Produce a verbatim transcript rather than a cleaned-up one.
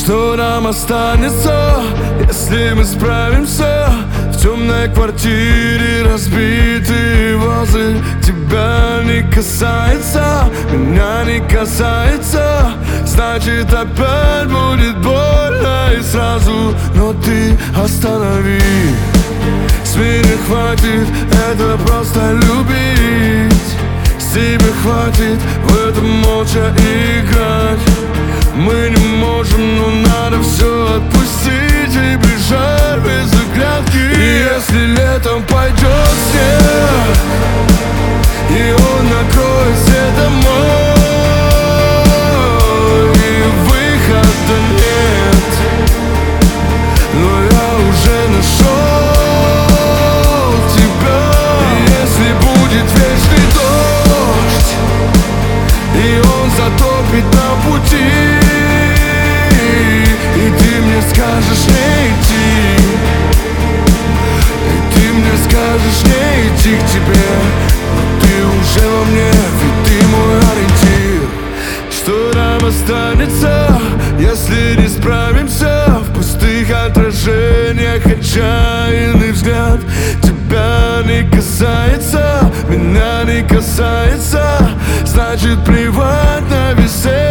Что нам останется, если мы справимся? В темной квартире разбитые вазы. Тебя не касается, меня не касается. Значит, опять будет больно и сразу. Но ты останови, с меня хватит, это просто любить. С тебя хватит в этом молча играть. Мы не можем, но надо все отпустить и бежать без оглядки. И если летом пойдет снег, и он накроет все дома, и выхода нет, но я уже нашел тебя. И если будет вечный дождь, и он затопит на пути, и ты мне скажешь не идти, и ты мне скажешь не идти к тебе, но ты уже во мне, ведь ты мой ориентир. Что нам останется, если не справимся? В пустых отражениях отчаянный взгляд. Тебя не касается, меня не касается. Значит, плевать на веселье.